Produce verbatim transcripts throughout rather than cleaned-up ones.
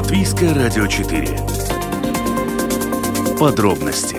Латвийское радио четыре. Подробности.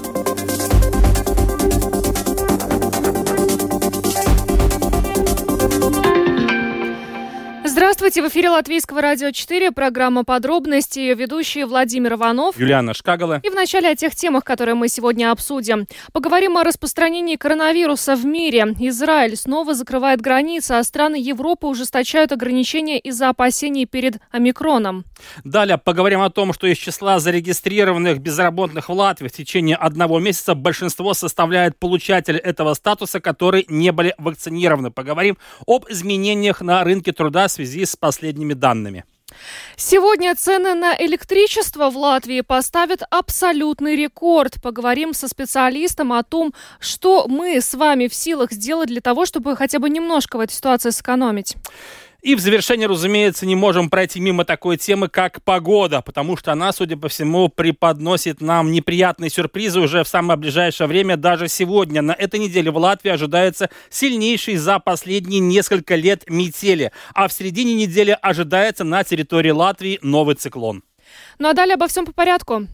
Здравствуйте, в эфире Латвийского радио четыре, программа «Подробности», ее ведущие Владимир Иванов, Юлиана Шкагала. И в начале о тех темах, которые мы сегодня обсудим. Поговорим о распространении коронавируса в мире. Израиль снова закрывает границы, а страны Европы ужесточают ограничения из-за опасений перед омикроном. Далее поговорим о том, что из числа зарегистрированных безработных в Латвии в течение одного месяца большинство составляет получатели этого статуса, которые не были вакцинированы. Поговорим об изменениях на рынке труда в связи с последними данными. Сегодня цены на электричество в Латвии поставят абсолютный рекорд. Поговорим со специалистом о том, что мы с вами в силах сделать для того, чтобы хотя бы немножко в этой ситуации сэкономить. И в завершение, разумеется, не можем пройти мимо такой темы, как погода, потому что она, судя по всему, преподносит нам неприятные сюрпризы уже в самое ближайшее время, даже сегодня. На этой неделе в Латвии ожидается сильнейший за последние несколько лет метели, а в середине недели ожидается на территории Латвии новый циклон. Ну а далее обо всем по порядку.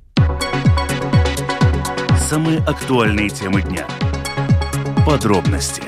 Самые актуальные темы дня. Подробности.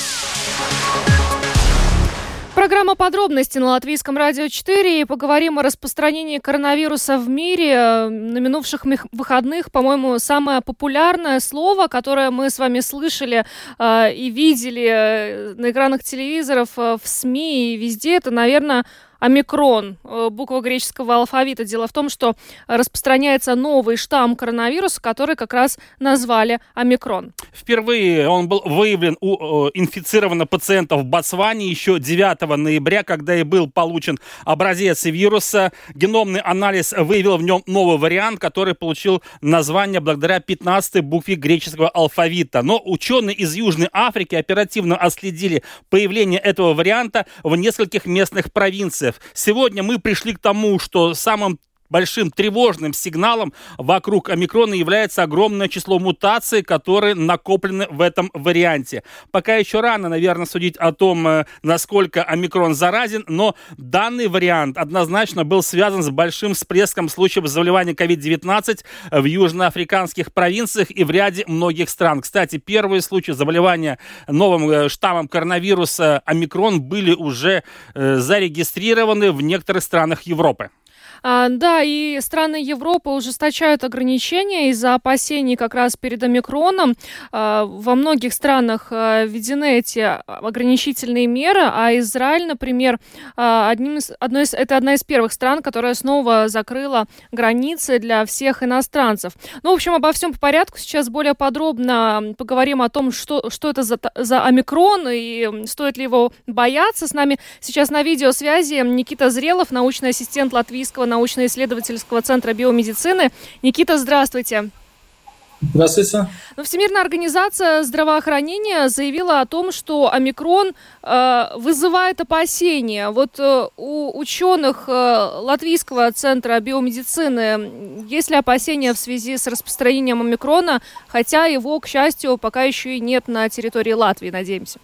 Программа «Подробности» на Латвийском радио четыре. И поговорим о распространении коронавируса в мире. На минувших выходных, по-моему, самое популярное слово, которое мы с вами слышали э, и видели на экранах телевизоров, э, в СМИ и везде, это, наверное, омикрон, буква греческого алфавита. Дело в том, что распространяется новый штамм коронавируса, который как раз назвали омикрон. Впервые он был выявлен у э, инфицированных пациентов в Ботсване еще девятого ноября, когда и был получен образец вируса. Геномный анализ выявил в нем новый вариант, который получил название благодаря пятнадцатой букве греческого алфавита. Но ученые из Южной Африки оперативно отследили появление этого варианта в нескольких местных провинциях. Сегодня мы пришли к тому, что самым большим тревожным сигналом вокруг омикрона является огромное число мутаций, которые накоплены в этом варианте. Пока еще рано, наверное, судить о том, насколько омикрон заразен, но данный вариант однозначно был связан с большим всплеском случаев заболевания ковид девятнадцать в южноафриканских провинциях и в ряде многих стран. Кстати, первые случаи заболевания новым штаммом коронавируса омикрон были уже э, зарегистрированы в некоторых странах Европы. А, да, и страны Европы ужесточают ограничения из-за опасений как раз перед омикроном. А, во многих странах а, введены эти ограничительные меры, а Израиль, например, а, одним из, одной из, это одна из первых стран, которая снова закрыла границы для всех иностранцев. Ну, в общем, обо всем по порядку. Сейчас более подробно поговорим о том, что, что это за, за омикрон и стоит ли его бояться. С нами сейчас на видеосвязи Никита Зрелов, научный ассистент Латвийского научно-исследовательского центра биомедицины. Никита, здравствуйте. Здравствуйте. Ну, Всемирная организация здравоохранения заявила о том, что омикрон э, вызывает опасения. Вот э, у ученых э, Латвийского центра биомедицины есть ли опасения в связи с распространением омикрона, хотя его, к счастью, пока еще и нет на территории Латвии, надеемся?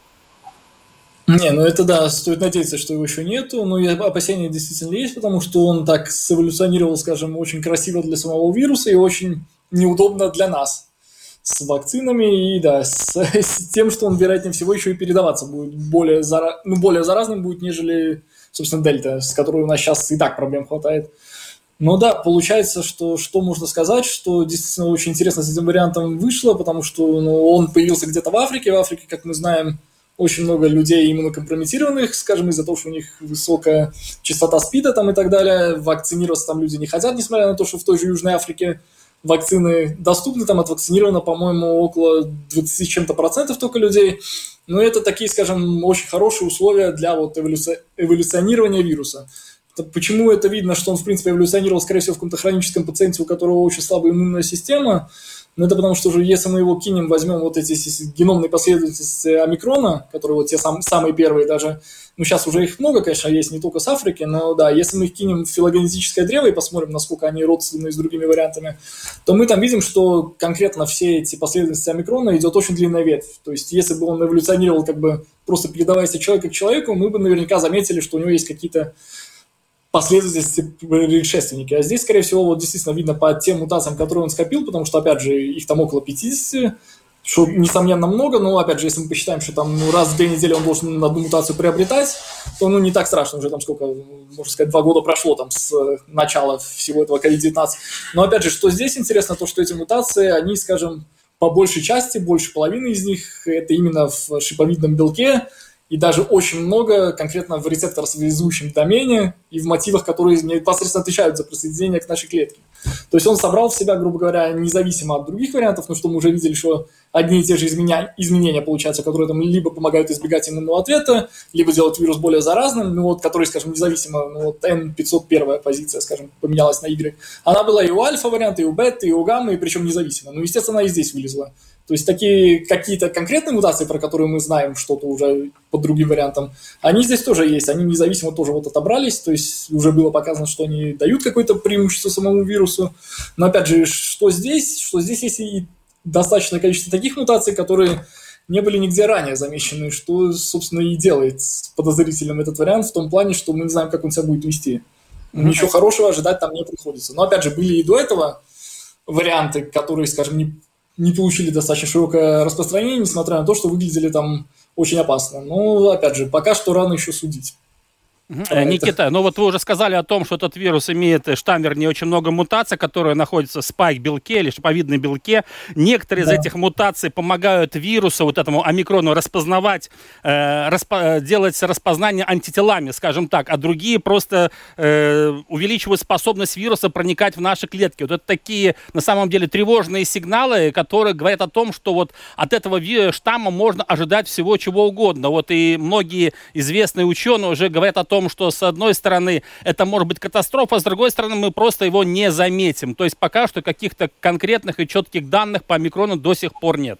Не, ну это да, стоит надеяться, что его еще нету, но опасения действительно есть, потому что он так эволюционировал, скажем, очень красиво для самого вируса и очень неудобно для нас с вакцинами и, да, с, с тем, что он, вероятнее всего, еще и передаваться будет более, зара... ну, более заразным будет, нежели, собственно, дельта, с которой у нас сейчас и так проблем хватает. Но да, получается, что, что можно сказать, что действительно очень интересно с этим вариантом вышло, потому что ну, он появился где-то в Африке, в Африке, как мы знаем, очень много людей иммунокомпрометированных, скажем, из-за того, что у них высокая частота СПИДа там и так далее. Вакцинироваться там люди не хотят, несмотря на то, что в той же Южной Африке вакцины доступны. Там отвакцинировано, по-моему, около двадцать с чем-то процентов только людей. Но это такие, скажем, очень хорошие условия для вот эволюци... эволюционирования вируса. Почему это видно, что он, в принципе, эволюционировал, скорее всего, в каком-то хроническом пациенте, у которого очень слабая иммунная система? Ну, это потому, что уже если мы его кинем, возьмем вот эти геномные последовательности омикрона, которые вот те сам, самые первые даже, ну, сейчас уже их много, конечно, есть не только с Африки, но да, если мы их кинем в филогенетическое древо и посмотрим, насколько они родственны с другими вариантами, то мы там видим, что конкретно все эти последовательности омикрона идет очень длинная ветвь. То есть, если бы он эволюционировал, как бы просто передаваясь от человека к человеку, мы бы наверняка заметили, что у него есть какие-то последовательности предшественники. А здесь, скорее всего, вот действительно видно по тем мутациям, которые он скопил, потому что, опять же, их там около пятидесяти, что, несомненно, много, но, опять же, если мы посчитаем, что там ну, раз в две недели он должен одну мутацию приобретать, то, ну, не так страшно, уже там сколько, можно сказать, два года прошло там с начала всего этого ковид девятнадцать. Но, опять же, что здесь интересно, то, что эти мутации, они, скажем, по большей части, больше половины из них, это именно в шиповидном белке, и даже очень много конкретно в рецепторосвязующем домене и в мотивах, которые непосредственно отвечают за присоединение к нашей клетке. То есть он собрал в себя, грубо говоря, независимо от других вариантов, но что мы уже видели, что одни и те же изменения, изменения получаются, которые там либо помогают избегать иммунного ответа, либо делают вирус более заразным, ну вот, который, скажем, независимо, ну вот эн пятьсот один позиция, скажем, поменялась на Y. Она была и у альфа-варианта, и у бета, и у гамма, и причем независимо. Ну, естественно, она и здесь вылезла. То есть такие какие-то конкретные мутации, про которые мы знаем что-то уже по другим вариантам, они здесь тоже есть, они независимо тоже вот отобрались, то есть уже было показано, что они дают какое-то преимущество самому вирусу. Но опять же, что здесь? Что здесь есть и достаточное количество таких мутаций, которые не были нигде ранее замечены, что, собственно, и делает подозрительным этот вариант в том плане, что мы не знаем, как он себя будет вести. Ничего хорошего ожидать там не приходится. Но опять же, были и до этого варианты, которые, скажем, не не получили достаточно широкое распространение, несмотря на то, что выглядели там очень опасно. Но, опять же, пока что рано еще судить. Uh-huh. Никита, ну вот вы уже сказали о том, что этот вирус имеет штамм, вернее, очень много мутаций, которые находятся в спайк-белке или шиповидном белке. Некоторые да. из этих мутаций помогают вирусу, вот этому омикрону, распознавать, э, распо- делать распознание антителами, скажем так, а другие просто э, увеличивают способность вируса проникать в наши клетки. Вот это такие, на самом деле, тревожные сигналы, которые говорят о том, что вот от этого штамма можно ожидать всего чего угодно. Вот и многие известные ученые уже говорят о том, том, что с одной стороны это может быть катастрофа, а с другой стороны мы просто его не заметим. То есть пока что каких-то конкретных и четких данных по омикрону до сих пор нет.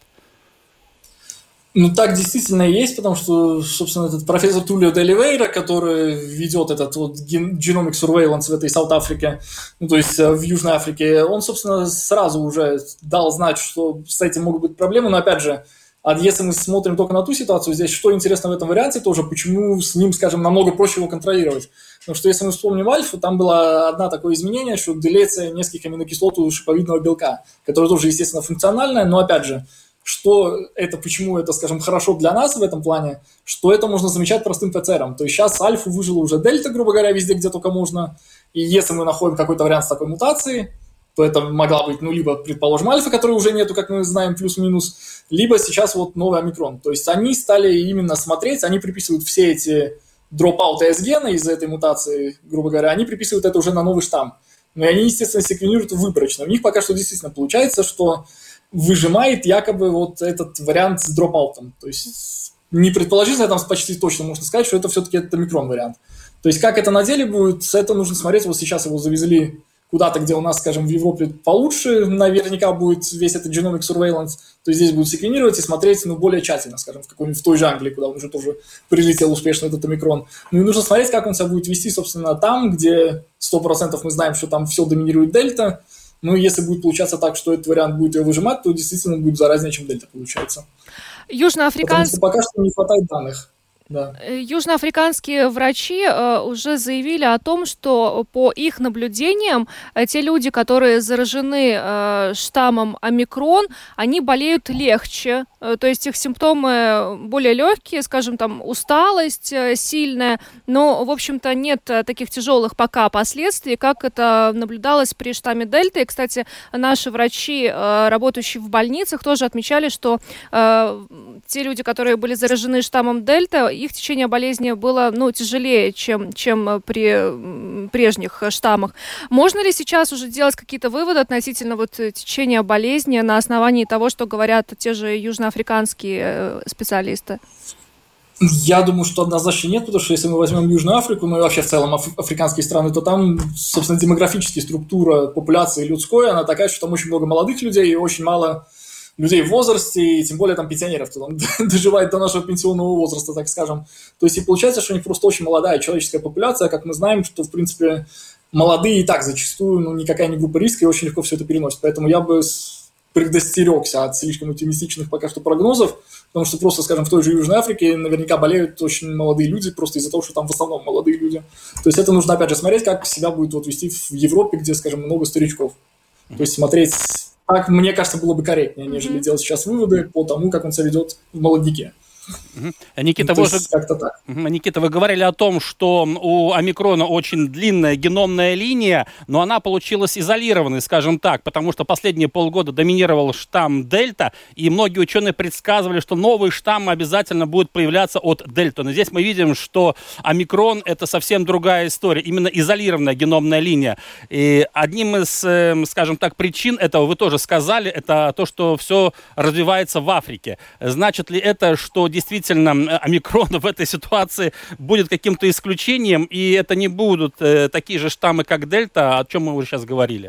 Ну, так действительно и есть, потому что, собственно, этот профессор Тулио де Оливейра, который ведет этот вот Genomic Surveillance в этой Саут-Африке, ну, то есть в Южной Африке, он, собственно, сразу уже дал знать, что с этим могут быть проблемы, но, опять же, а если мы смотрим только на ту ситуацию, здесь что интересно в этом варианте тоже, почему с ним, скажем, намного проще его контролировать. Потому что если мы вспомним альфу, там было одно такое изменение, что делеция нескольких аминокислот у шиповидного белка, которое тоже, естественно, функциональное, но, опять же, что это, почему это, скажем, хорошо для нас в этом плане, что это можно замечать простым ПЦРом. То есть сейчас альфу выжила уже дельта, грубо говоря, везде, где только можно, и если мы находим какой-то вариант с такой мутацией, то это могла быть, ну, либо, предположим, альфа, которой уже нету, как мы знаем, плюс-минус, либо сейчас вот новый омикрон. То есть они стали именно смотреть, они приписывают все эти дроп-аут эс-гены из этой мутации, грубо говоря, они приписывают это уже на новый штамм. Но они, естественно, секвенируют выборочно. У них пока что действительно получается, что выжимает якобы вот этот вариант с дроп-аутом. То есть не предположительно, там почти точно можно сказать, что это все-таки этот омикрон вариант. То есть как это на деле будет, это нужно смотреть. Вот сейчас его завезли куда-то, где у нас, скажем, в Европе получше, наверняка будет весь этот genomic surveillance, то есть здесь будут секвенировать и смотреть, ну, более тщательно, скажем, в какой-нибудь в той же Англии, куда он уже тоже прилетел успешно, этот омикрон. Ну, и нужно смотреть, как он себя будет вести, собственно, там, где сто процентов мы знаем, что там все доминирует дельта. Ну, и если будет получаться так, что этот вариант будет ее выжимать, то действительно будет заразнее, чем дельта получается. Южноафриканский... Потому что пока что не хватает данных. Да. Южноафриканские врачи э, уже заявили о том, что по их наблюдениям э, те люди, которые заражены э, штаммом омикрон, они болеют легче, э, то есть их симптомы более легкие, скажем, там усталость э, сильная, но, в общем-то, нет таких тяжелых пока последствий, как это наблюдалось при штамме дельта. И, кстати, наши врачи, э, работающие в больницах, тоже отмечали, что э, те люди, которые были заражены штаммом дельта, их течение болезни было, ну, тяжелее, чем, чем при прежних штаммах. Можно ли сейчас уже делать какие-то выводы относительно вот течения болезни на основании того, что говорят те же южноафриканские специалисты? Я думаю, что однозначно нет, потому что если мы возьмем Южную Африку, ну и вообще в целом аф- африканские страны, то там, собственно, демографическая структура популяции людской, она такая, что там очень много молодых людей и очень мало людей в возрасте, и тем более там пенсионеров, кто там доживает до нашего пенсионного возраста, так скажем. То есть и получается, что у них просто очень молодая человеческая популяция, как мы знаем, что, в принципе, молодые и так зачастую, ну, никакая не группа риска, и очень легко все это переносят. Поэтому я бы предостерегся от слишком оптимистичных пока что прогнозов. потому что просто, скажем, в той же Южной Африке наверняка болеют очень молодые люди, просто из-за того, что там в основном молодые люди. То есть это нужно, опять же, смотреть, как себя будет вот вести в Европе, где, скажем, много старичков. То есть смотреть, так, мне кажется, было бы корректнее, нежели mm-hmm. делать сейчас выводы по тому, как он себя ведет в молодняке. Угу. Никита, вы же... Никита, вы говорили о том, что у омикрона очень длинная геномная линия, но она получилась изолированной, скажем так, потому что последние полгода доминировал штамм Дельта, и многие ученые предсказывали, что новый штамм обязательно будет появляться от Дельты. Но здесь мы видим, что омикрон – это совсем другая история, именно изолированная геномная линия. И одним из, скажем так, причин этого, вы тоже сказали, это то, что все развивается в Африке. Значит ли это, что действительно омикрон в этой ситуации будет каким-то исключением, и это не будут э, такие же штаммы, как дельта, о чем мы уже сейчас говорили?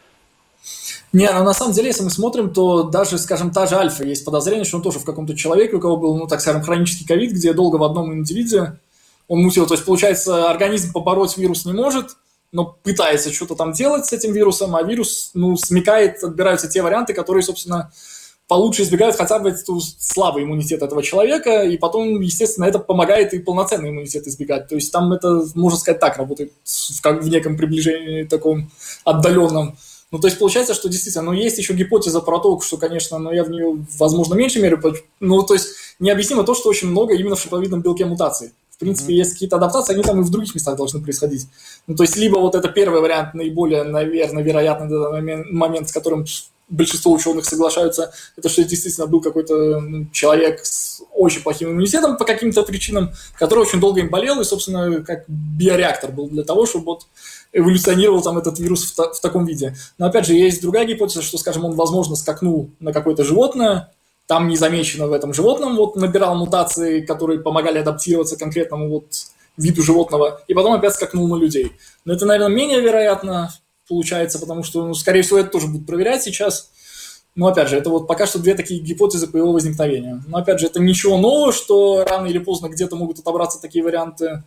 Не, ну на самом деле, если мы смотрим, то даже, скажем, та же альфа, есть подозрение, что он тоже в каком-то человеке, у кого был, ну так скажем, хронический ковид, где долго в одном индивиде он мутил. То есть, получается, организм побороть вирус не может, но пытается что-то там делать с этим вирусом, а вирус, ну, смекает, отбираются те варианты, которые, собственно, получше избегают хотя бы эту слабый иммунитет этого человека, и потом, естественно, это помогает и полноценный иммунитет избегать. То есть там это, можно сказать, так работает, как в неком приближении таком отдаленном. Ну, то есть получается, что действительно, ну, есть еще гипотеза про то, что, конечно, но я в нее, возможно, меньше меры, ну, то есть необъяснимо то, что очень много именно в шиповидном белке мутаций. В принципе, mm-hmm. есть какие-то адаптации, они там и в других местах должны происходить. Ну, то есть либо вот это первый вариант, наиболее, наверное, вероятный момент, с которым большинство ученых соглашаются, это что действительно был какой-то ну, человек с очень плохим иммунитетом по каким-то причинам, который очень долго им болел, и, собственно, как биореактор был для того, чтобы вот эволюционировал там этот вирус в, та- в таком виде. Но, опять же, есть другая гипотеза, что, скажем, он, возможно, скакнул на какое-то животное, там не замечено в этом животном, вот набирал мутации, которые помогали адаптироваться к конкретному вот виду животного, и потом опять скакнул на людей. Но это, наверное, менее вероятно получается, потому что, ну, скорее всего, это тоже будут проверять сейчас. Но, опять же, это вот пока что две такие гипотезы по его возникновению. Но, опять же, это ничего нового, что рано или поздно где-то могут отобраться такие варианты.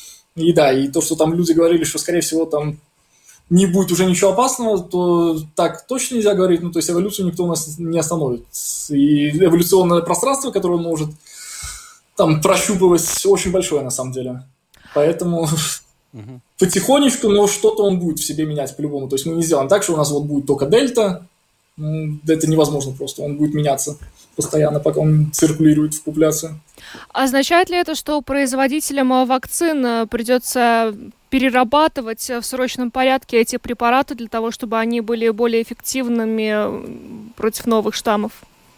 И да, и то, что там люди говорили, что, скорее всего, там не будет уже ничего опасного, то так точно нельзя говорить. Ну, то есть эволюцию никто у нас не остановит. И эволюционное пространство, которое он может там прощупывать, очень большое на самом деле. Поэтому... Угу. Потихонечку, но что-то он будет в себе менять по-любому. То есть мы не сделаем так, что у нас вот будет только дельта. Ну, это невозможно просто. Он будет меняться постоянно, пока он циркулирует в популяции. Означает ли это, что производителям вакцин придется перерабатывать в срочном порядке эти препараты для того, чтобы они были более эффективными против новых штаммов?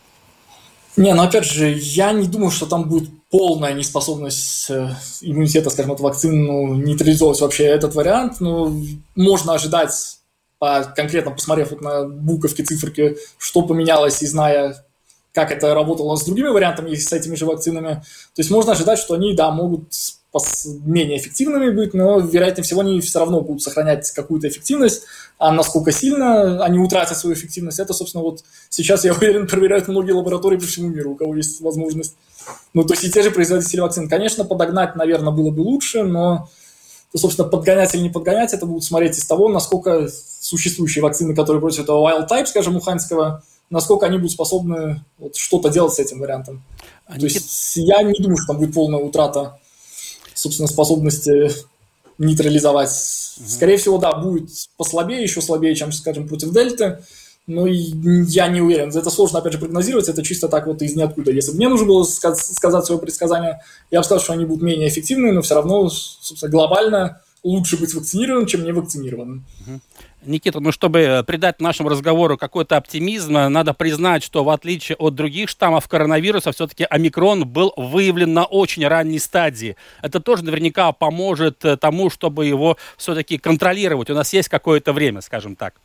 Не, ну опять же, я не думаю, что там будет полная неспособность иммунитета, скажем, от вакцин ну, нейтрализовать вообще этот вариант. Ну, можно ожидать, по, конкретно посмотрев вот на буковки, циферки, что поменялось, и зная, как это работало с другими вариантами, с этими же вакцинами. То есть можно ожидать, что они, да, могут менее эффективными быть, но, вероятнее всего, они все равно будут сохранять какую-то эффективность, а насколько сильно они утратят свою эффективность, это, собственно, вот сейчас, я уверен, проверяют многие лаборатории по всему миру, у кого есть возможность. Ну, то есть и те же производители вакцин. Конечно, подогнать, наверное, было бы лучше, но, то, собственно, подгонять или не подгонять, это будут смотреть из того, насколько существующие вакцины, которые против этого wild type, скажем, уханьского, насколько они будут способны вот, что-то делать с этим вариантом. А то есть я не думаю, что там будет полная утрата, собственно, способности нейтрализовать. Угу. Скорее всего, да, будет послабее, еще слабее, чем, скажем, против дельты. Но я не уверен. Это сложно, опять же, прогнозировать. Это чисто так вот из ниоткуда. Если бы мне нужно было сказать свое предсказание, я бы сказал, что они будут менее эффективны, но все равно, собственно, глобально лучше быть вакцинированным, чем не вакцинированным. Угу. Никита, ну, чтобы придать нашему разговору какой-то оптимизм, надо признать, что в отличие от других штаммов коронавируса, все-таки омикрон был выявлен на очень ранней стадии. Это тоже наверняка поможет тому, чтобы его все-таки контролировать. У нас есть какое-то время, скажем так.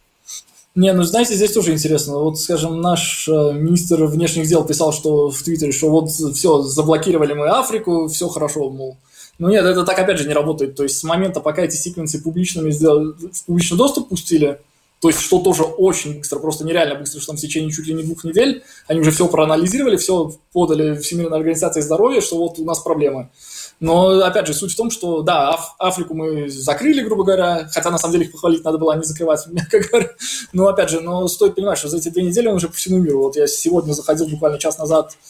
Не, ну, знаете, здесь тоже интересно. Вот, скажем, наш э, министр внешних дел писал, что в Твиттере, что вот все, заблокировали мы Африку, все хорошо, мол. Ну нет, это так опять же не работает. То есть с момента, пока эти секвенсы публичными сделали, в публичный доступ пустили, то есть что тоже очень быстро, просто нереально быстро, что там в течение чуть ли не двух недель они уже все проанализировали, все подали Всемирной организации здоровья, что вот у нас проблемы. Но, опять же, суть в том, что, да, Аф- Африку мы закрыли, грубо говоря, хотя, на самом деле, их похвалить надо было, а не закрывать, мягко говоря. Но, опять же, но стоит понимать, что за эти две недели он уже по всему миру. Вот я сегодня заходил буквально час назад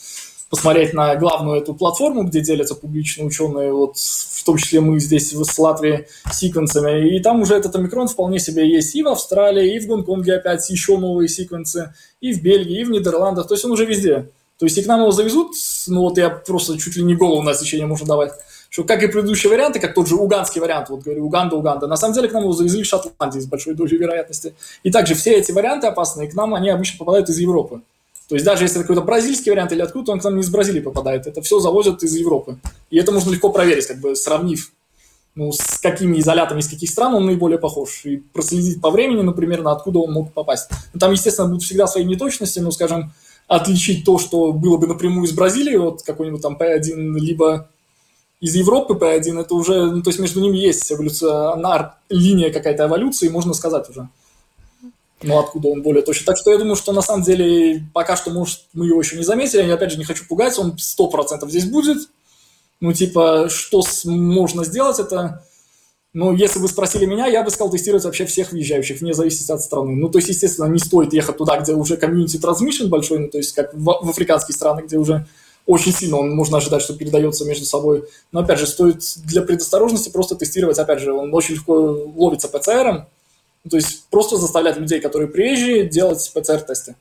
посмотреть на главную эту платформу, где делятся публичные ученые, вот в том числе мы здесь в Латвии, секвенсами, и там уже этот омикрон вполне себе есть и в Австралии, и в Гонконге опять еще новые секвенсы, и в Бельгии, и в Нидерландах, то есть он уже везде. То есть и к нам его завезут, ну вот я просто чуть ли не голову на отсечение можно давать, что как и предыдущие варианты, как тот же уганский вариант, вот говорю, Уганда, Уганда, на самом деле к нам его завезли в Шотландии с большой долей вероятности. И также все эти варианты опасные к нам, они обычно попадают из Европы. То есть даже если это какой-то бразильский вариант или откуда-то, он к нам не из Бразилии попадает. Это все завозят из Европы. И это можно легко проверить, как бы сравнив, ну, с какими изолятами, из каких стран он наиболее похож. И проследить по времени, например, на откуда он мог попасть. Ну, там, естественно, будут всегда свои неточности, ну, скажем, отличить то, что было бы напрямую из Бразилии, вот какой-нибудь там пэ один, либо из Европы пэ один, это уже, ну, то есть между ними есть эволюционная линия какая-то эволюции, можно сказать уже. Ну, откуда он более точно. Так что я думаю, что на самом деле пока что, может, мы его еще не заметили. Я, опять же, не хочу пугать, он сто процентов здесь будет. Ну, типа, что можно сделать, это... Ну, если бы спросили меня, я бы сказал тестировать вообще всех въезжающих, вне зависимости от страны. Ну, то есть, естественно, не стоит ехать туда, где уже community transmission большой, ну, то есть, как в, в африканские страны, где уже очень сильно он, можно ожидать, что передается между собой. Но, опять же, стоит для предосторожности просто тестировать, опять же, он очень легко ловится пэ цэ эром. То есть просто заставлять людей, которые приезжие, делать пэ цэ эр-тесты.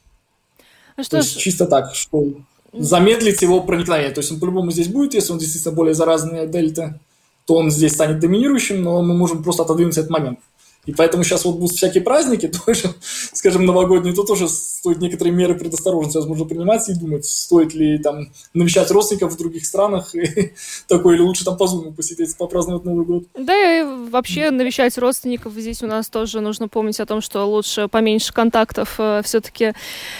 А что То есть чисто так, что замедлить его проникновение. То есть он по-любому здесь будет, если он действительно более заразный дельта, то он здесь станет доминирующим, но мы можем просто отодвинуть этот момент. И поэтому сейчас вот будут всякие праздники, тоже, скажем, новогодние, то тоже стоит некоторые меры предосторожности, возможно, принимать и думать, стоит ли там навещать родственников в других странах, и такое, или лучше там по зуму посидеть, попраздновать Новый год. Да, и вообще навещать родственников здесь у нас тоже нужно помнить о том, что лучше поменьше контактов э, все-таки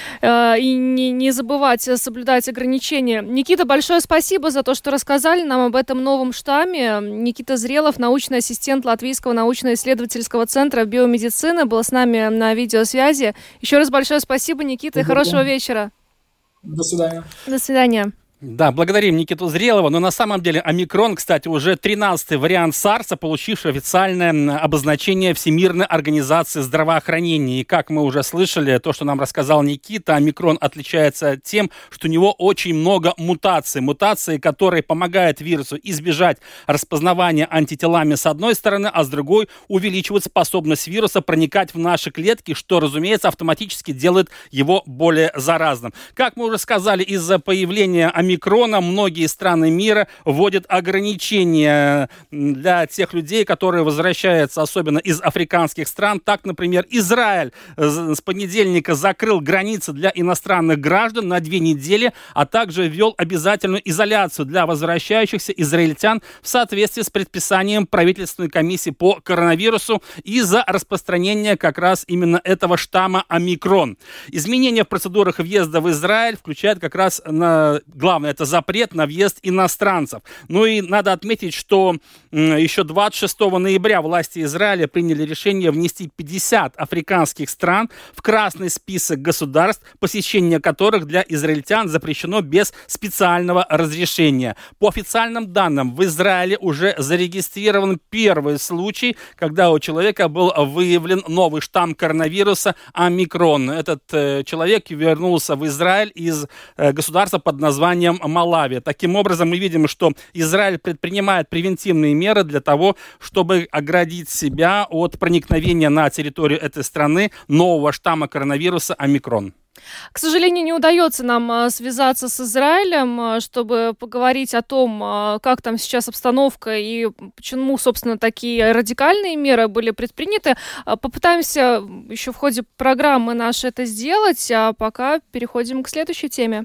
э, и не, не забывать соблюдать ограничения. Никита, большое спасибо за то, что рассказали нам об этом новом штамме. Никита Зрелов, научный ассистент Латвийского научно-исследовательского центра биомедицины, был с нами на видеосвязи. Еще раз большое спасибо, Никита, и хорошего вечера. До свидания. До свидания. Да, благодарим Никиту Зрелова, но на самом деле омикрон, кстати, уже тринадцатый вариант сарса, получивший официальное обозначение Всемирной организации здравоохранения. И как мы уже слышали, то, что нам рассказал Никита, омикрон отличается тем, что у него очень много мутаций. Мутации, которые помогают вирусу избежать распознавания антителами с одной стороны, а с другой увеличивают способность вируса проникать в наши клетки, что, разумеется, автоматически делает его более заразным. Как мы уже сказали, из-за появления омикрона Омикрона многие страны мира вводят ограничения для тех людей, которые возвращаются особенно из африканских стран. Так, например, Израиль с понедельника закрыл границы для иностранных граждан на две недели, а также ввел обязательную изоляцию для возвращающихся израильтян в соответствии с предписанием правительственной комиссии по коронавирусу из-за распространения как раз именно этого штамма омикрон. Изменения в процедурах въезда в Израиль включают как раз на главное это запрет на въезд иностранцев. Ну и надо отметить, что еще двадцать шестого ноября власти Израиля приняли решение внести пятьдесят африканских стран в красный список государств, посещение которых для израильтян запрещено без специального разрешения. По официальным данным, в Израиле уже зарегистрирован первый случай, когда у человека был выявлен новый штамм коронавируса омикрон. Этот э, человек вернулся в Израиль из э, государства под названием Малави. Таким образом, мы видим, что Израиль предпринимает превентивные меры для того, чтобы оградить себя от проникновения на территорию этой страны нового штамма коронавируса омикрон. К сожалению, не удается нам связаться с Израилем, чтобы поговорить о том, как там сейчас обстановка и почему, собственно, такие радикальные меры были предприняты. Попытаемся еще в ходе программы нашей это сделать, а пока переходим к следующей теме.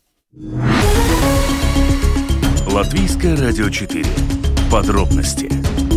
Латвийское радио четыре. Подробности.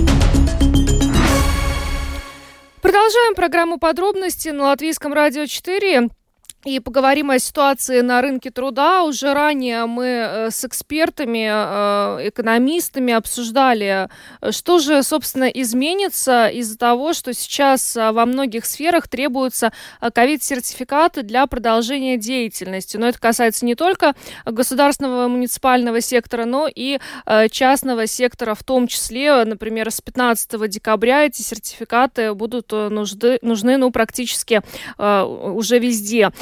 Продолжаем программу «Подробности» на Латвийском радио четыре. И поговорим о ситуации на рынке труда. Уже ранее мы с экспертами, экономистами обсуждали, что же, собственно, изменится из-за того, что сейчас во многих сферах требуются ковид-сертификаты для продолжения деятельности. Но это касается не только государственного муниципального сектора, но и частного сектора в том числе. Например, с пятнадцатого декабря эти сертификаты будут нужны, нужны ну, практически уже везде.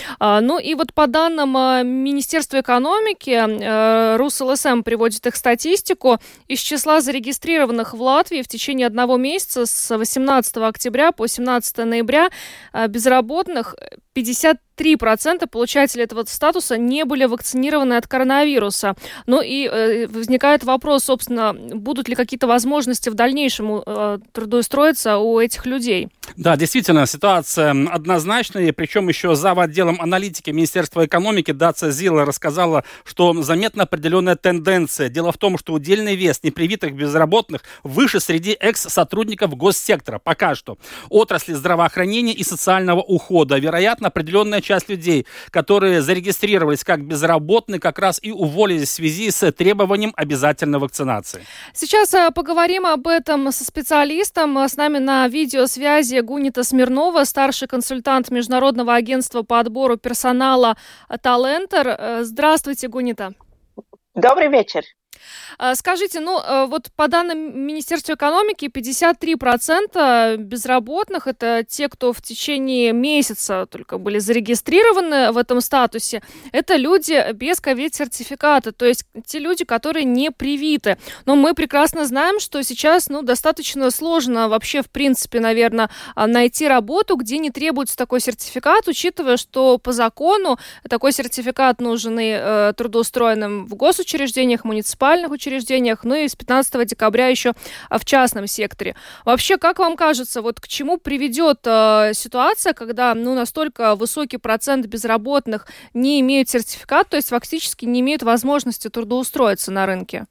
Ну и вот по данным Министерства экономики, РусЛСМ приводит их статистику. Из числа зарегистрированных в Латвии в течение одного месяца с восемнадцатого октября по семнадцатого ноября безработных пятьдесят три процента получателей этого статуса не были вакцинированы от коронавируса. Ну и э, возникает вопрос, собственно, будут ли какие-то возможности в дальнейшем э, трудоустроиться у этих людей? Да, действительно, ситуация однозначная, причем еще зав. Отделом аналитики Министерства экономики Дация Зила рассказала, что заметна определенная тенденция. Дело в том, что удельный вес непривитых безработных выше среди экс-сотрудников госсектора. Пока что. Отрасли здравоохранения и социального ухода. Вероятно, определенная часть людей, которые зарегистрировались как безработные, как раз и уволились в связи с требованием обязательной вакцинации. Сейчас поговорим об этом со специалистом. С нами на видеосвязи Гунита Смирнова, старший консультант Международного агентства по отбору персонала Talenter. Здравствуйте, Гунита. Добрый вечер. Скажите, ну вот по данным Министерства экономики, пятьдесят три процента безработных – это те, кто в течение месяца только были зарегистрированы в этом статусе. Это люди без ковид-сертификата, то есть те люди, которые не привиты. Но мы прекрасно знаем, что сейчас ну, достаточно сложно вообще, в принципе, наверное, найти работу, где не требуется такой сертификат, учитывая, что по закону такой сертификат нужен и э, трудоустроенным в госучреждениях, муниципальных учреждениях, ну и с пятнадцатого декабря еще в частном секторе. Вообще, как вам кажется, вот к чему приведет э, ситуация, когда ну, настолько высокий процент безработных не имеют сертификат, то есть фактически не имеют возможности трудоустроиться на рынке?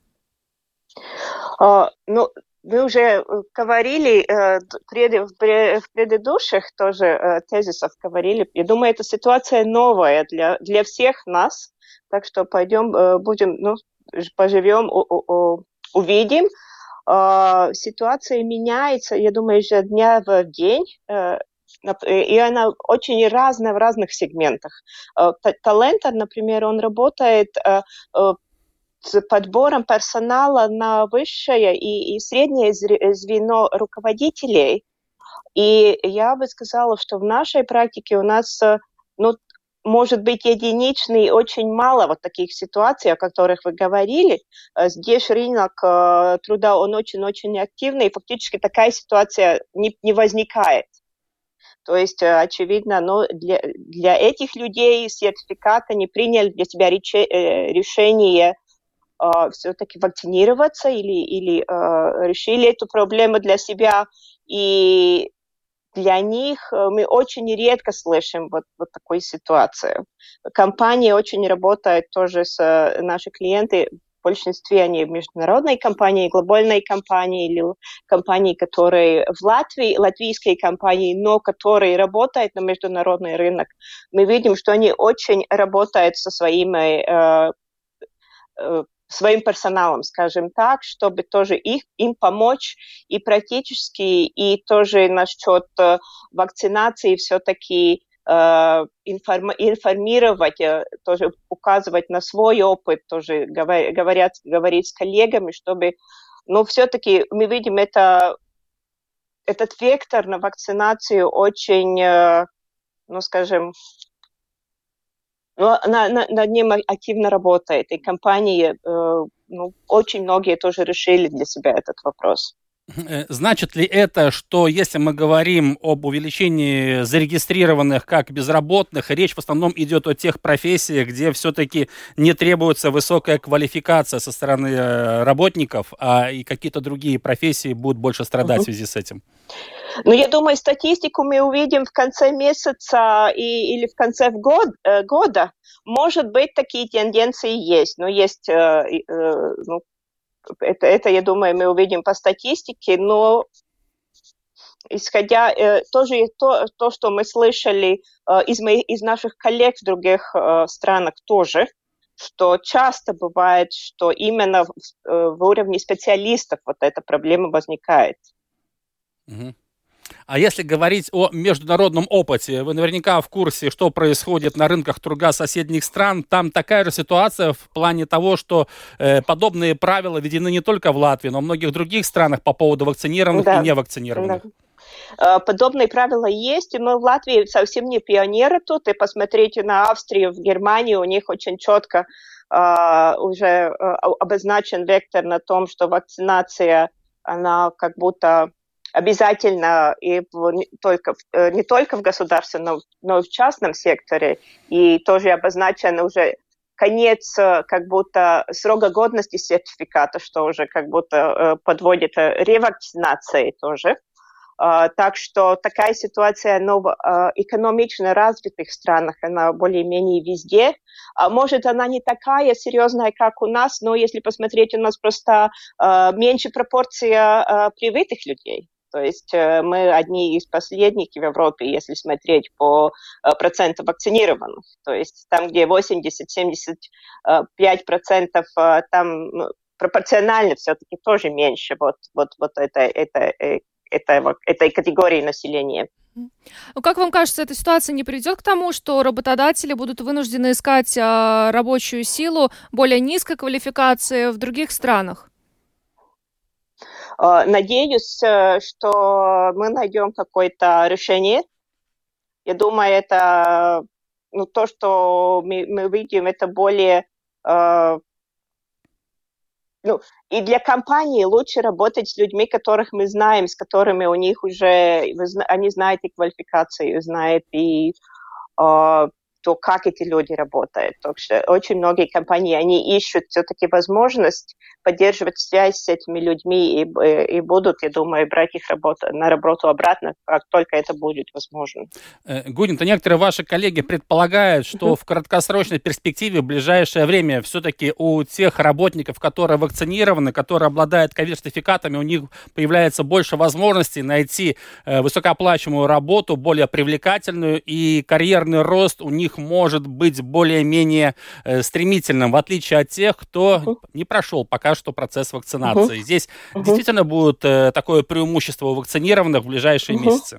Uh, ну, мы уже говорили uh, пред, в предыдущих тоже uh, тезисах говорили. Я думаю, эта ситуация новая для, для всех нас, так что пойдем, uh, будем, ну, поживем, у, у, увидим. Uh, ситуация меняется, я думаю, из дня в день, uh, и она очень разная в разных сегментах. Uh, Talenter, например, он работает uh, uh, с подбором персонала на высшее и, и среднее звено руководителей. И я бы сказала, что в нашей практике у нас, ну, может быть, единичный, очень мало вот таких ситуаций, о которых вы говорили. Здесь рынок труда, он очень-очень активный, и фактически такая ситуация не, не возникает. То есть, очевидно, но для, для этих людей сертификаты не приняли для себя рече, решение uh, все-таки вакцинироваться или, или uh, решили эту проблему для себя. И для них мы очень редко слышим вот, вот такую ситуацию. Компании очень работают тоже с наши клиенты. В большинстве они международные компании, глобальные компании или компании, которые в Латвии, латвийские компании, но которые работают на международный рынок. Мы видим, что они очень работают со своими, э, э, своим персоналом, скажем так, чтобы тоже их, им помочь и практически, и тоже насчет э, вакцинации все-таки информировать, тоже указывать на свой опыт, тоже говорят, говорить с коллегами, чтобы, ну, все-таки мы видим это, этот вектор на вакцинацию очень, ну, скажем, ну, на, на, над ним активно работает, и компании, ну, очень многие тоже решили для себя этот вопрос. Значит ли это, что если мы говорим об увеличении зарегистрированных как безработных, речь в основном идет о тех профессиях, где все-таки не требуется высокая квалификация со стороны работников, а и какие-то другие профессии будут больше страдать uh-huh. в связи с этим? Ну, я думаю, статистику мы увидим в конце месяца и, или в конце год, э, года. Может быть, такие тенденции есть, но есть, э, э, ну, Это, это, я думаю, мы увидим по статистике, но исходя э, тоже то, то, что мы слышали э, из, моих, из наших коллег в других э, странах тоже, что часто бывает, что именно в, э, в уровне специалистов вот эта проблема возникает. Угу. А если говорить о международном опыте, вы наверняка в курсе, что происходит на рынках труда соседних стран. Там такая же ситуация в плане того, что э, подобные правила введены не только в Латвии, но и в многих других странах по поводу вакцинированных да. и невакцинированных. Подобные правила есть, и мы в Латвии совсем не пионеры тут, и посмотрите на Австрию, в Германии, у них очень четко uh, уже uh, обозначен вектор на том, что вакцинация, она как будто обязательно и в, не, только, не только в государстве, но, но и в частном секторе, и тоже обозначен уже конец как будто срока годности сертификата, что уже как будто подводит ревакцинацией тоже. Так что такая ситуация но в экономично развитых странах, она более-менее везде. Может, она не такая серьезная, как у нас, но если посмотреть, у нас просто меньше пропорция привитых людей. То есть мы одни из последних в Европе, если смотреть по проценту вакцинированных. То есть там, где восемьдесят-семьдесят пять процентов, там пропорционально все-таки тоже меньше вот, вот, вот это, это, это, этой категории населения. Ну, как вам кажется, эта ситуация не приведет к тому, что работодатели будут вынуждены искать а, рабочую силу более низкой квалификации в других странах? Надеюсь, что мы найдем какое-то решение. Я думаю, это ну, то, что мы, мы видим, это более... Э, ну, и для компании лучше работать с людьми, которых мы знаем, с которыми у них уже... Они знают и квалификацию, знают и... Э, то, как эти люди работают. Так что очень многие компании, они ищут все-таки возможность поддерживать связь с этими людьми и, и будут, я думаю, брать их работу, на работу обратно, как только это будет возможно. Гунин, то некоторые ваши коллеги предполагают, что uh-huh. в краткосрочной перспективе, в ближайшее время, все-таки у тех работников, которые вакцинированы, которые обладают ковид-сертификатами, у них появляется больше возможностей найти высокооплачиваемую работу, более привлекательную, и карьерный рост у них может быть более-менее э, стремительным, в отличие от тех, кто uh-huh. не прошел пока что процесс вакцинации. Uh-huh. Здесь uh-huh. действительно будет э, такое преимущество у вакцинированных в ближайшие uh-huh. месяцы.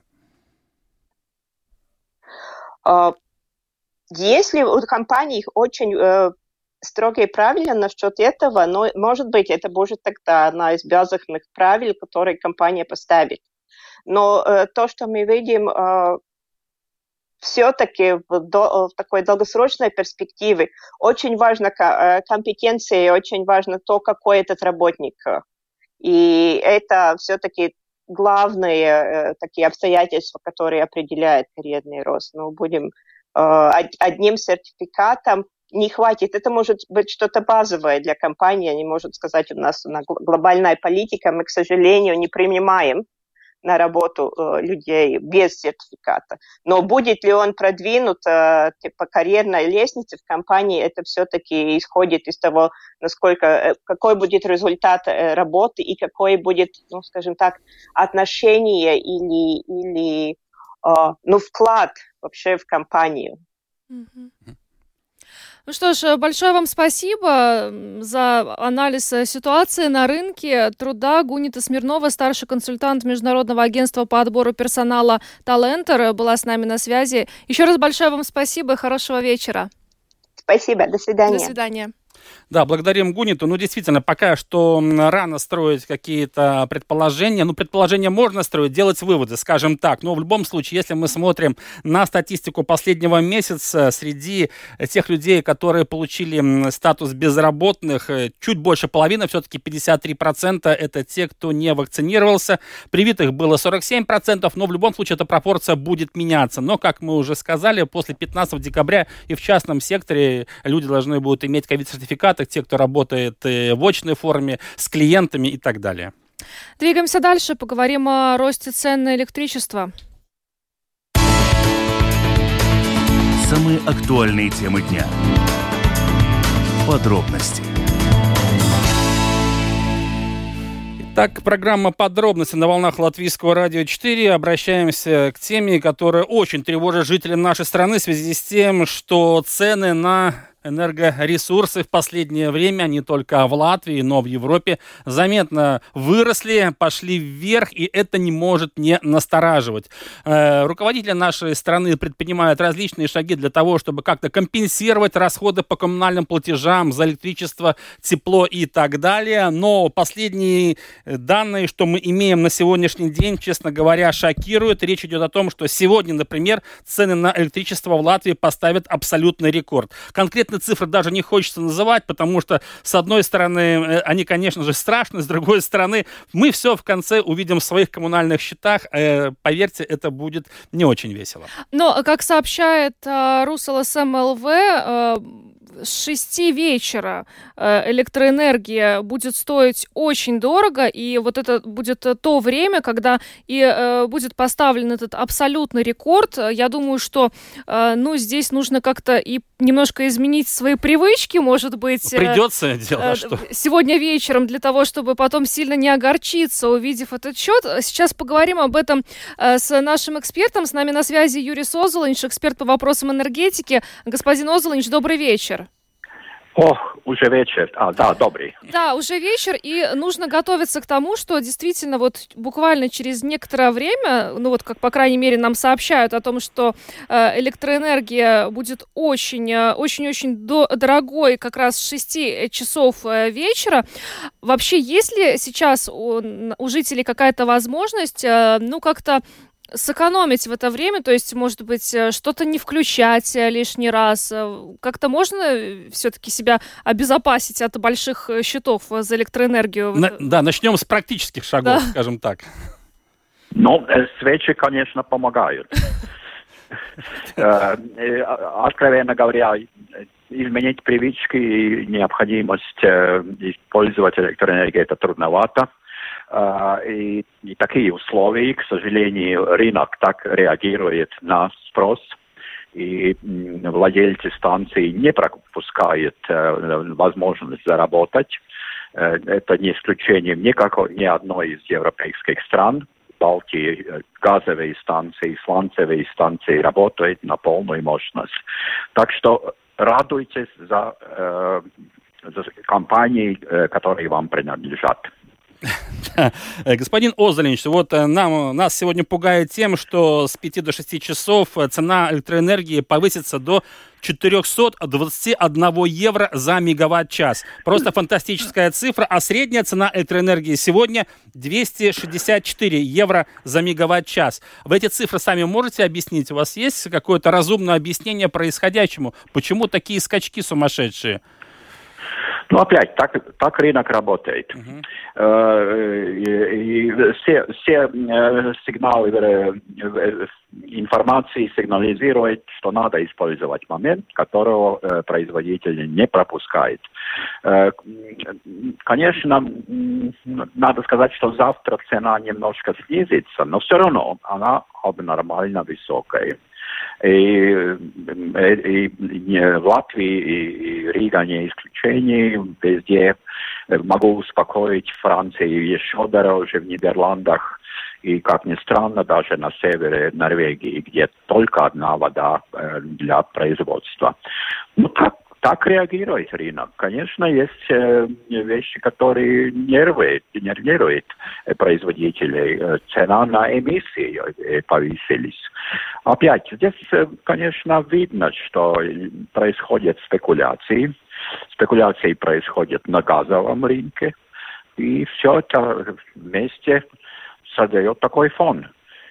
Uh, если у компаний очень uh, строгие правила насчет этого, но, может быть, это будет тогда одна из базовых правил, которые компания поставит. Но uh, то, что мы видим... Uh, все-таки в, до, в такой долгосрочной перспективе очень важна компетенция, очень важно то, какой этот работник. И это все-таки главные такие обстоятельства, которые определяют карьерный рост. Но будем одним сертификатом не хватит. Это может быть что-то базовое для компании. Они могут сказать, у нас глобальная политика, мы, к сожалению, не принимаем на работу э, людей без сертификата. Но будет ли он продвинут э, по карьерной лестнице в компании, это все-таки исходит из того, насколько, э, какой будет результат э, работы и какое будет, ну, скажем так, отношение или, или э, ну, вклад вообще в компанию. Mm-hmm. Ну что ж, большое вам спасибо за анализ ситуации на рынке труда. Гунита Смирнова, старший консультант Международного агентства по отбору персонала Talenter, была с нами на связи. Еще раз большое вам спасибо и хорошего вечера. Спасибо, до свидания. До свидания. Да, благодарим Гуниту. Ну, действительно, пока что рано строить какие-то предположения. Ну, предположения можно строить, делать выводы, скажем так. Но в любом случае, если мы смотрим на статистику последнего месяца, среди тех людей, которые получили статус безработных, чуть больше половины, все-таки пятьдесят три процента, это те, кто не вакцинировался. Привитых было сорок семь процентов, но в любом случае эта пропорция будет меняться. Но, как мы уже сказали, после пятнадцатого декабря и в частном секторе люди должны будут иметь ковид-сертификаты, те, кто работает в очной форме, с клиентами и так далее. Двигаемся дальше, поговорим о росте цен на электричество. Самые актуальные темы дня. Подробности. Так, программа «Подробности» на волнах Латвийского радио четыре. Обращаемся к теме, которая очень тревожит жителей нашей страны в связи с тем, что цены на Энергоресурсы в последнее время, не только в Латвии, но в Европе, заметно выросли, пошли вверх, и это не может не настораживать. Э, руководители нашей страны предпринимают различные шаги для того, чтобы как-то компенсировать расходы по коммунальным платежам за электричество, тепло и так далее. Но последние данные, что мы имеем на сегодняшний день, честно говоря, шокируют. Речь идет о том, что сегодня, например, цены на электричество в Латвии поставят абсолютный рекорд. Конкретно цифры даже не хочется называть, потому что, с одной стороны, они, конечно же, страшны, с другой стороны, мы все в конце увидим в своих коммунальных счетах. Э, поверьте, это будет не очень весело. Но, как сообщает э, РусЛСМ.ЛВ, э, с шести вечера э, электроэнергия будет стоить очень дорого, и вот это будет то время, когда и э, будет поставлен этот абсолютный рекорд. Я думаю, что э, ну, здесь нужно как-то и немножко изменить свои привычки, может быть. Придется делать, э, что? Сегодня вечером, для того, чтобы потом сильно не огорчиться, увидев этот счет. Сейчас поговорим об этом э, с нашим экспертом. С нами на связи Юрий Озолинч, эксперт по вопросам энергетики. Господин Озолинч, добрый вечер. О, уже вечер. А, да, добрый. Да, уже вечер, и нужно готовиться к тому, что действительно вот буквально через некоторое время, ну вот как, по крайней мере, нам сообщают о том, что э, электроэнергия будет очень-очень-очень дорогой как раз с шести часов э, вечера. Вообще, есть ли сейчас у, у жителей какая-то возможность, э, ну как-то сэкономить в это время, то есть, может быть, что-то не включать лишний раз? Как-то можно все-таки себя обезопасить от больших счетов за электроэнергию? На, да, начнем с практических шагов, да. Скажем так. Ну, свечи, конечно, помогают. Откровенно говоря, изменить привычки и необходимость использовать электроэнергию, это трудновато. И, и такие условия, к сожалению, рынок так реагирует на спрос, и владельцы станций не пропускают возможность заработать. Это не исключение никакой, ни одной из европейских стран. В Балтии газовые станции, сланцевые станции работают на полную мощность. Так что радуйтесь за, за компании, которые вам принадлежат. Господин Озолинч, вот нам, нас сегодня пугает тем, что с пяти до шести часов цена электроэнергии повысится до четыреста двадцать один евро за мегаватт-час. Просто фантастическая цифра. А средняя цена электроэнергии сегодня двести шестьдесят четыре евро за мегаватт-час. Вы эти цифры сами можете объяснить? У вас есть какое-то разумное объяснение происходящему? Почему такие скачки сумасшедшие? Ну, опять, так, так рынок работает. Uh-huh. Uh, и, и все, все uh, сигналы uh, информации сигнализируют, что надо использовать момент, которого uh, производитель не пропускает. Uh, конечно, надо сказать, что завтра цена немножко снизится, но все равно она нормально высокая. И, и, и в Латвии и, и Рига не исключение, везде могу успокоить, в Франции еще дороже, в Нидерландах и, как ни странно, даже на севере Норвегии, где только одна вода э, для производства. Ну, так, так реагирует рынок. Конечно, есть э, вещи, которые нервируют, нервируют производителей. Цена на эмиссии э, повысились. Опять, здесь, э, конечно, видно, что происходят спекуляции. Спекуляции происходят на газовом рынке. И все это вместе создает такой фон.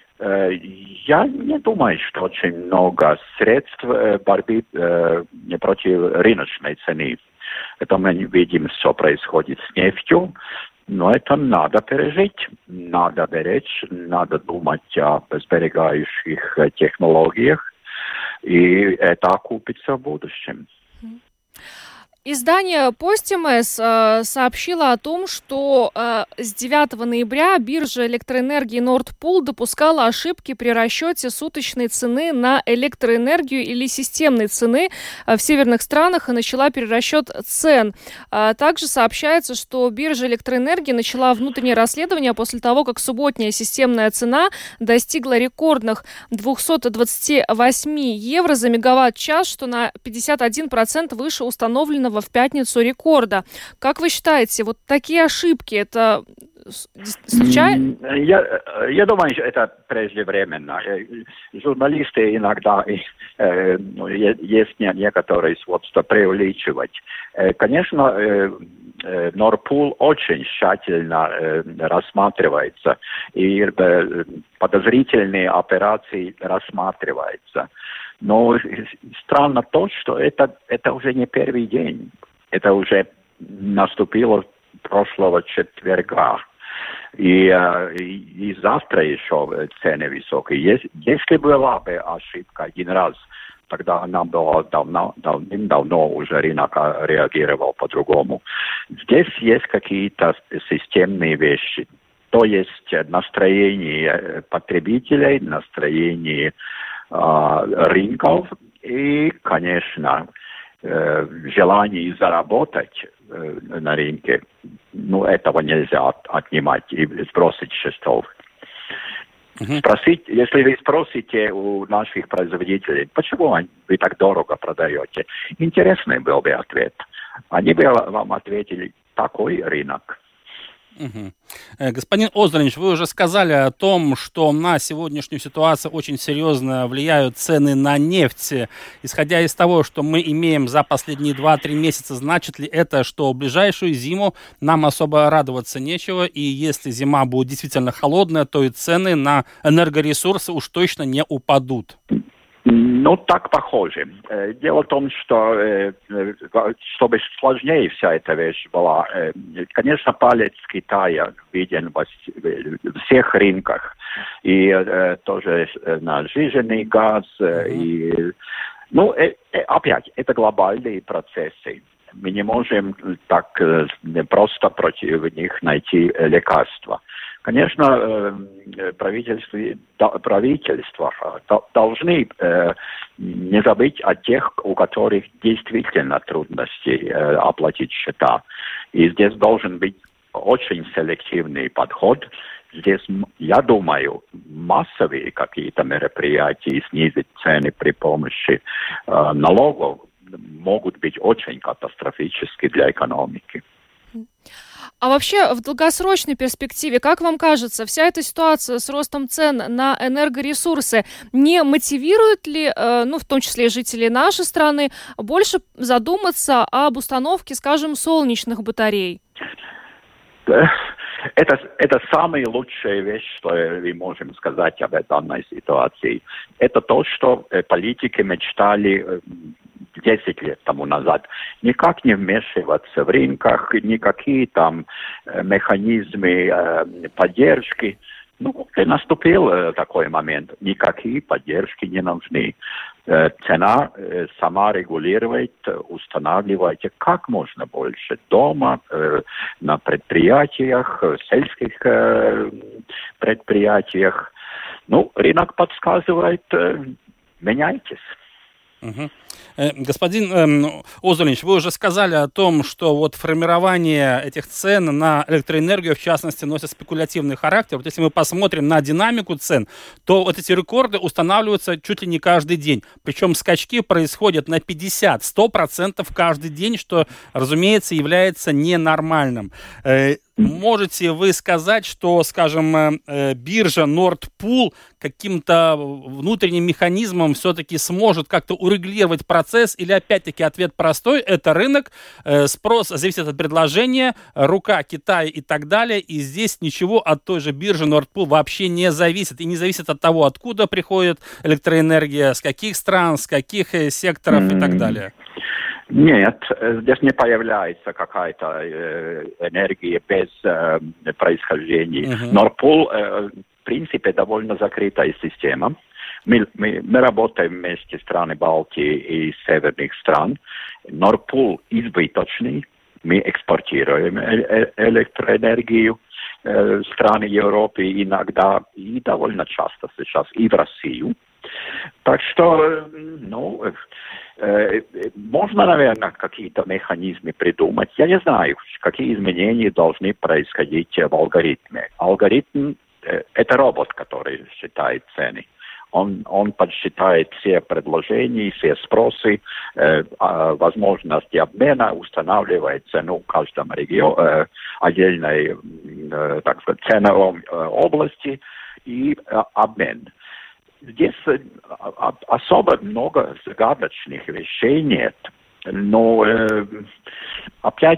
Я не думаю, что очень много средств борьбы против рыночной цены. Это мы видим, что происходит с нефтью, но это надо пережить, надо беречь, надо думать о сберегающих технологиях, и это окупится в будущем. Издание Постимес э, сообщило о том, что э, с девятого ноября биржа электроэнергии Nord Pool допускала ошибки при расчете суточной цены на электроэнергию или системной цены э, в северных странах и начала перерасчет цен. А также сообщается, что биржа электроэнергии начала внутреннее расследование после того, как субботняя системная цена достигла рекордных двести двадцать восемь евро за мегаватт-час, что на пятьдесят один процент выше установленного в пятницу рекорда. Как вы считаете, вот такие ошибки, это случайно? Я, я думаю, что это преждевременно. Журналисты иногда, э, есть некоторые свойства преувеличивать. Конечно, Nord Pool очень тщательно э, рассматривается, и э, подозрительные операции рассматриваются. Но странно то, что это, это уже не первый день. Это уже наступило прошлого четверга. И, и, и завтра еще цены высокие. Если, если была бы ошибка один раз, тогда она была давно, давным-давно уже рынок реагировал по-другому. Здесь есть какие-то системные вещи. То есть настроение потребителей, настроение рынков и, конечно, желание заработать на рынке. Ну, этого нельзя отнимать и сбросить с счетов. Uh-huh. Спросить, если вы спросите у наших производителей, почему вы так дорого продаете, интересный был бы ответ. Они бы вам ответили, такой рынок. Угу. Господин Озаревич, вы уже сказали о том, что на сегодняшнюю ситуацию очень серьезно влияют цены на нефть. Исходя из того, что мы имеем за последние два-три месяца, значит ли это, что в ближайшую зиму нам особо радоваться нечего, и если зима будет действительно холодная, то и цены на энергоресурсы уж точно не упадут? Ну, так похоже. Дело в том, что чтобы сложнее вся эта вещь была, конечно, палец Китая виден во всех рынках. И тоже на сжиженный газ. И, ну, опять, это глобальные процессы. Мы не можем так просто против них найти лекарства. Конечно, правительство, правительства должны не забыть о тех, у которых действительно трудности оплатить счета. И здесь должен быть очень селективный подход. Здесь, я думаю, массовые какие-то мероприятия, снизить цены при помощи налогов могут быть очень катастрофически для экономики. А вообще, в долгосрочной перспективе, как вам кажется, вся эта ситуация с ростом цен на энергоресурсы не мотивирует ли, э, ну, в том числе и жителей нашей страны, больше задуматься об установке, скажем, солнечных батарей? Это, это самая лучшая вещь, что мы можем сказать об данной ситуации. Это то, что политики мечтали десять лет тому назад. Никак не вмешиваться в рынках, никакие там механизмы э, поддержки. Ну, и наступил э, такой момент. Никакие поддержки не нужны. Э, цена э, сама регулирует, устанавливает как можно больше дома, э, на предприятиях, сельских э, предприятиях. Ну, рынок подсказывает, э, меняйтесь. Угу. Господин э, Озаревич, вы уже сказали о том, что вот формирование этих цен на электроэнергию, в частности, носит спекулятивный характер. Вот если мы посмотрим на динамику цен, то вот эти рекорды устанавливаются чуть ли не каждый день. Причем скачки происходят на пятьдесят-сто процентов каждый день, что, разумеется, является ненормальным. Э, можете вы сказать, что, скажем, э, биржа Nord Pool каким-то внутренним механизмом все-таки сможет как-то урегулировать процесс, или опять-таки ответ простой, это рынок, э, спрос зависит от предложения, рука Китая и так далее, и здесь ничего от той же биржи Nord Pool вообще не зависит, и не зависит от того, откуда приходит электроэнергия, с каких стран, с каких секторов mm-hmm. и так далее. Нет, здесь не появляется какая-то э, энергия без э, происхождения. Uh-huh. Nord Pool, э, в принципе, довольно закрытая система. Мы, мы, мы работаем вместе страны Балтии и северных стран. Норпул избыточный. Мы экспортируем электроэнергию в страны Европы иногда и довольно часто сейчас и в Россию. Так что, ну, э, можно, наверное, какие-то механизмы придумать. Я не знаю, какие изменения должны происходить в алгоритме. Алгоритм э, – это робот, который считает цены. Он, он подсчитает все предложения, все спросы, э, возможности обмена, устанавливает цену в каждом регионе, э, отдельной, э, так сказать, ценовой э, области и э, обмен. Здесь э, особо много загадочных вещей нет, но э, опять,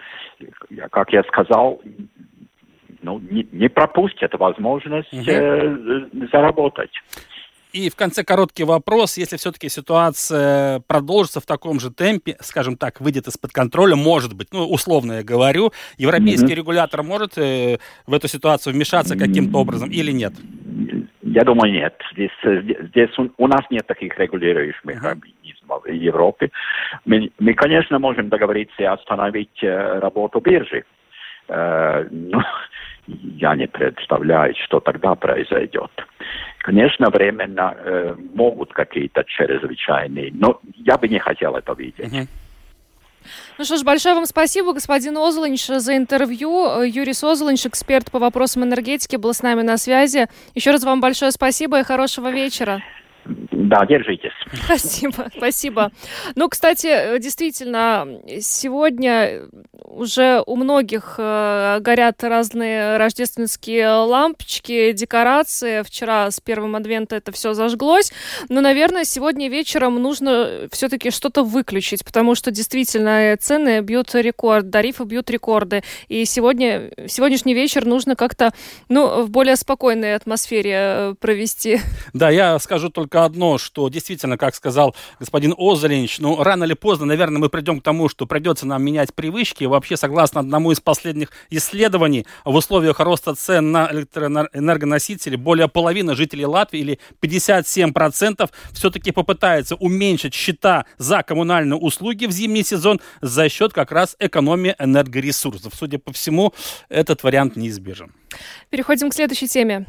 как я сказал, ну, не, не пропустят возможность э, заработать. И в конце короткий вопрос. Если все-таки ситуация продолжится в таком же темпе, скажем так, выйдет из-под контроля, может быть, ну, условно я говорю, европейский mm-hmm. регулятор может э, в эту ситуацию вмешаться каким-то образом или нет? Я думаю, нет. Здесь, здесь у нас нет таких регулирующих механизмов в Европе. Мы, мы, конечно, можем договориться и остановить э, работу биржи. Э, но я не представляю, что тогда произойдет. Конечно, временно э, могут какие-то чрезвычайные, но я бы не хотел это видеть. Uh-huh. Ну что ж, большое вам спасибо, господин Озолинш, за интервью. Юрис Озолинш, эксперт по вопросам энергетики, был с нами на связи. Еще раз вам большое спасибо и хорошего вечера. Да, держитесь. Спасибо, спасибо. Ну, кстати, действительно, сегодня уже у многих э, горят разные рождественские лампочки, декорации. Вчера с первым адвента это все зажглось. Но, наверное, сегодня вечером нужно все-таки что-то выключить, потому что действительно цены бьют рекорд, тарифы бьют рекорды. И сегодня, сегодняшний вечер нужно как-то, ну, в более спокойной атмосфере провести. Да, я скажу только одно, что действительно, как сказал господин Озолинш, ну, рано или поздно, наверное, мы придем к тому, что придется нам менять привычки. Вообще, согласно одному из последних исследований, в условиях роста цен на электроэнергоносители более половины жителей Латвии, или пятьдесят семь процентов, все-таки попытаются уменьшить счета за коммунальные услуги в зимний сезон за счет как раз экономии энергоресурсов. Судя по всему, этот вариант неизбежен. Переходим к следующей теме.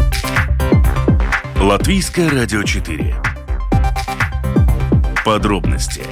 Латвийское радио четыре. Подробности.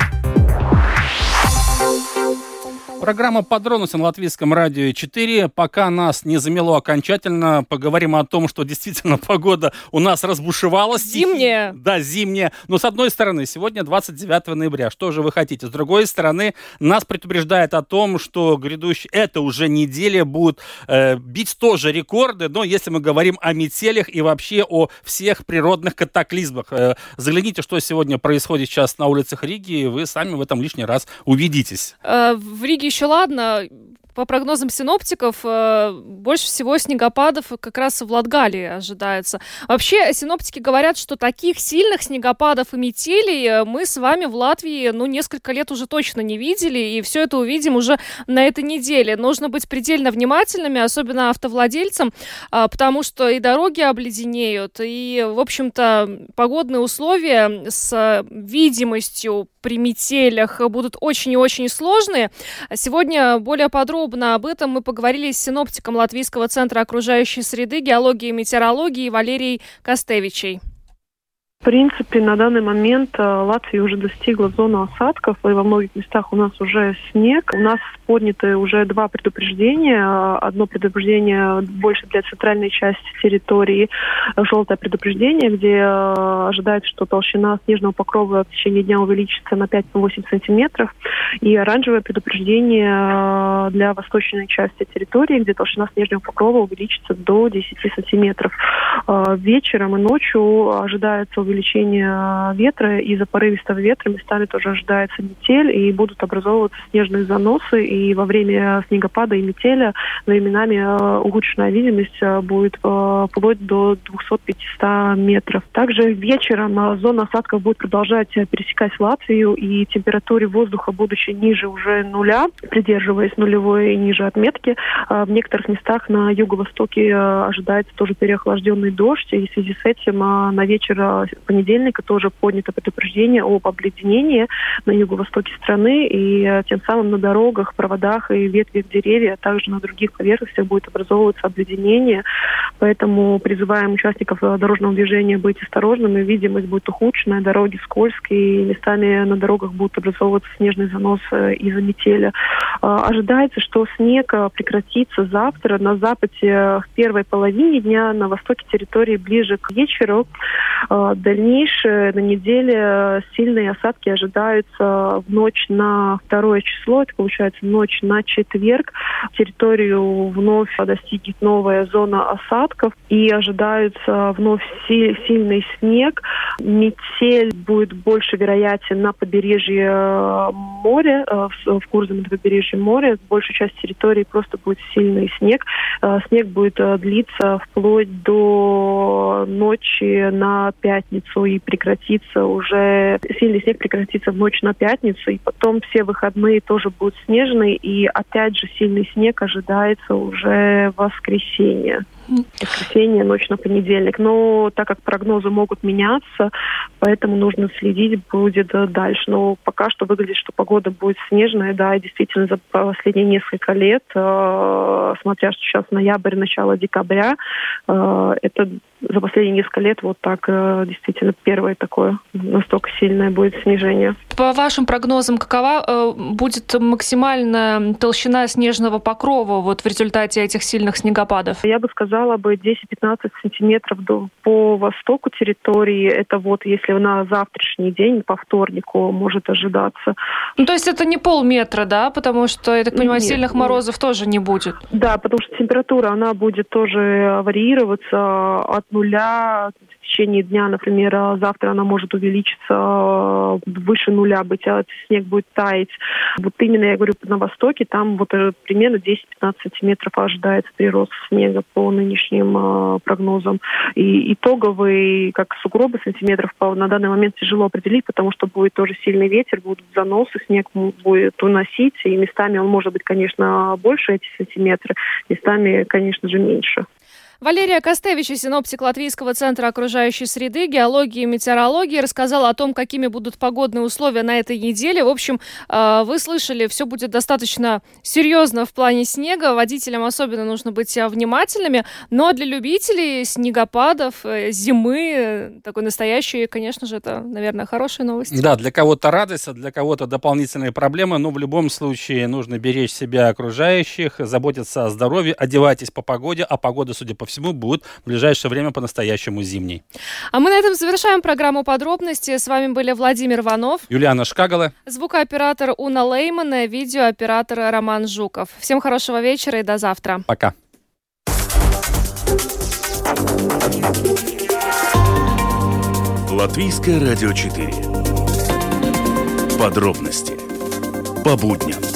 Программа «Подробности» на Латвийском радио четыре. Пока нас не замело окончательно, поговорим о том, что действительно погода у нас разбушевалась. Зимняя. Да, зимняя. Но с одной стороны, сегодня двадцать девятого ноября. Что же вы хотите? С другой стороны, нас предупреждает о том, что грядущая, это уже неделя будет э, бить тоже рекорды. Но если мы говорим о метелях и вообще о всех природных катаклизмах. Э, загляните, что сегодня происходит сейчас на улицах Риги, и вы сами в этом лишний раз убедитесь. Э, в Риге еще ладно, по прогнозам синоптиков, больше всего снегопадов как раз в Латгалии ожидается. Вообще, синоптики говорят, что таких сильных снегопадов и метелей мы с вами в Латвии, ну, несколько лет уже точно не видели, и все это увидим уже на этой неделе. Нужно быть предельно внимательными, особенно автовладельцам, потому что и дороги обледенеют, и, в общем-то, погодные условия с видимостью при метелях будут очень и очень сложные. Сегодня более подробно об этом мы поговорили с синоптиком Латвийского центра окружающей среды, геологии и метеорологии Валерией Костевичей. В принципе, на данный момент Латвия уже достигла зоны осадков, и во многих местах у нас уже снег. У нас подняты уже два предупреждения. Одно предупреждение больше для центральной части территории, желтое предупреждение, где ожидается, что толщина снежного покрова в течение дня увеличится на пять-восемь сантиметров. И оранжевое предупреждение для восточной части территории, где толщина снежного покрова увеличится до десяти сантиметров. Вечером и ночью ожидается увеличение увеличение ветра. Из-за порывистого ветра местами тоже ожидается метель, и будут образовываться снежные заносы. И во время снегопада и метели временами улучшенная видимость будет вплоть до двести-пятьсот метров. Также вечером зона осадков будет продолжать пересекать Латвию, и температура воздуха, будучи ниже уже нуля, придерживаясь нулевой и ниже отметки, в некоторых местах на юго-востоке ожидается тоже переохлажденный дождь, и в связи с этим на вечер понедельника тоже поднято предупреждение об обледенении на юго-востоке страны, и тем самым на дорогах, проводах и ветвях деревьев, а также на других поверхностях будет образовываться обледенение. Поэтому призываем участников дорожного движения быть осторожными. Видимость будет ухудшенная, дороги скользкие, и местами на дорогах будут образовываться снежный занос из-за метели. Ожидается, что снег прекратится завтра на западе в первой половине дня, на востоке территории ближе к вечеру. Дальнейшее на неделе сильные осадки ожидаются в ночь на второе число, это получается ночь на четверг. Территорию вновь достигнет новая зона осадков, и ожидается вновь сильный снег. Метель будет больше вероятен на побережье моря, в Курзаме на побережье моря. Большая часть территории просто будет сильный снег. Снег будет длиться вплоть до ночи на пятницу и прекратится уже... Сильный снег прекратится в ночь на пятницу, и потом все выходные тоже будут снежные, и опять же сильный снег ожидается уже в воскресенье. Воскресенье, ночь на понедельник. Но так как прогнозы могут меняться, поэтому нужно следить будет дальше. Но пока что выглядит, что погода будет снежная, да, и действительно за последние несколько лет, э, смотря что сейчас ноябрь, начало декабря, э, это за последние несколько лет вот так э, действительно первое такое настолько сильное будет снижение. По вашим прогнозам, какова э, будет максимальная толщина снежного покрова вот в результате этих сильных снегопадов? Я бы сказала бы десять-пятнадцать сантиметров до, по востоку территории. Это вот если на завтрашний день, по вторнику, может ожидаться. Ну, то есть это не полметра, да? Потому что, я так понимаю, нет, сильных морозов нет. тоже не будет. Да, потому что температура, она будет тоже варьироваться от нуля в течение дня, например, завтра она может увеличиться выше нуля быть, а снег будет таять. Вот именно, я говорю, на востоке, там вот примерно десять-пятнадцать сантиметров ожидается прирост снега по нынешним э, прогнозам. И итоговый, как сугробы сантиметров, на данный момент тяжело определить, потому что будет тоже сильный ветер, будут заносы, снег будет уносить, и местами он может быть, конечно, больше эти сантиметры, местами, конечно же, меньше. Валерия Костевич, синоптик Латвийского центра окружающей среды, геологии и метеорологии, рассказала о том, какими будут погодные условия на этой неделе. В общем, вы слышали, все будет достаточно серьезно в плане снега. Водителям особенно нужно быть внимательными. Но для любителей снегопадов, зимы, такой настоящей, конечно же, это, наверное, хорошая новость. Да, для кого-то радость, а для кого-то дополнительные проблемы. Но в любом случае нужно беречь себя и окружающих, заботиться о здоровье, одевайтесь по погоде, а погода, судя по всему, будет в ближайшее время по-настоящему зимней. А мы на этом завершаем программу «Подробности». С вами были Владимир Иванов, Юлиана Шкагала, звукооператор Уна Лейман и видеооператор Роман Жуков. Всем хорошего вечера и до завтра. Пока. Латвийское радио четыре. Подробности по будням.